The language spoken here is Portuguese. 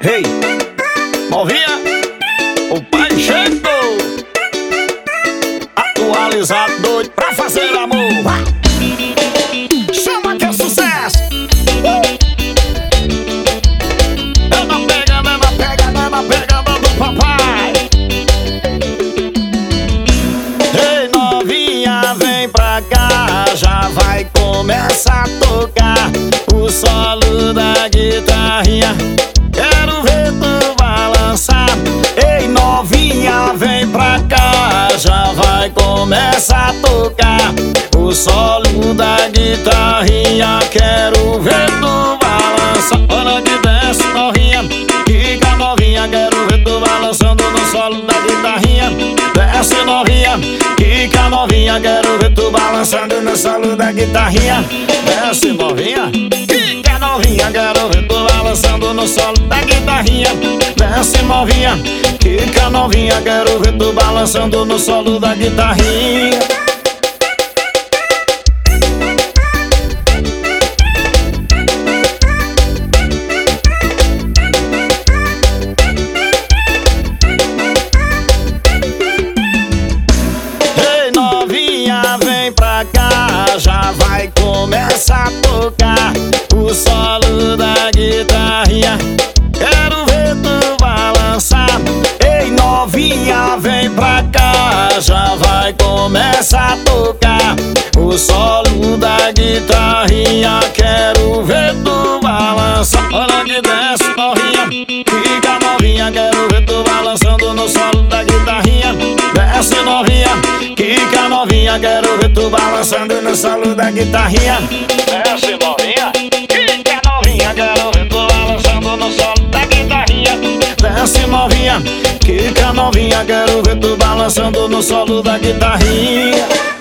Hey, novinha, o pai chegou, atualizado, doido pra fazer amor. Chama que é sucesso. É na pegada, é na pegada, é na pegada do papai. Ei, novinha, vem pra cá, já vai começar a tocar o solo da guitarrinha. Quero ver tu balançar. Ei, novinha, vem pra cá, já vai começar a tocar o solo da guitarrinha. Quero ver tu balançar. Olha que desce, novinha, fica novinha. Quero ver tu balançando no solo da guitarrinha. Desce, novinha, fica novinha. Quero ver tu balançando no solo da guitarrinha. Desce, novinha, fica novinha. Quero ver tu balançando no solo da guitarrinha. Desce, novinha, fica novinha. Quero ver tu balançando no solo da guitarrinha. Ei, novinha, vem pra cá, já vai começar a tocar o solo da guitarrinha. Quero ver tu balançar. Ei, novinha, vem pra cá, já vai começar a tocar o solo da guitarrinha. Quero ver tu balançar. Olha que desce, novinha, fica novinha. Quero ver tu balançando no solo da guitarrinha. Desce, novinha, fica novinha. Quero ver tu balançando no solo da guitarrinha. Desce, novinha, fica novinha. Quero ver tu balançando no solo da guitarrinha. Desce, novinha, fica novinha. Quero ver tu balançando no solo da guitarrinha.